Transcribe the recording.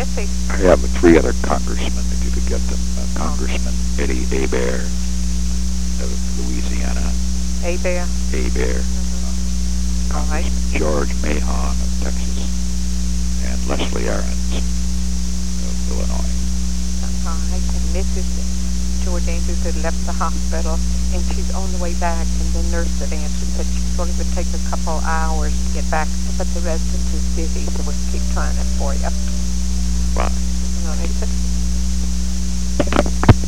Mississippi. I have three other congressmen, if you could get them. Congressman Eddie Hebert of Louisiana. Hebert. Hebert. Congressman George Mahon of Texas. And Leslie Aarons of Illinois. All right. And Mrs. George Andrews had left the hospital, and she's on the way back, and the nurse that answered said she thought it would take a couple hours to get back, but the residence is busy, so we'll keep trying it for you. Bye. All right.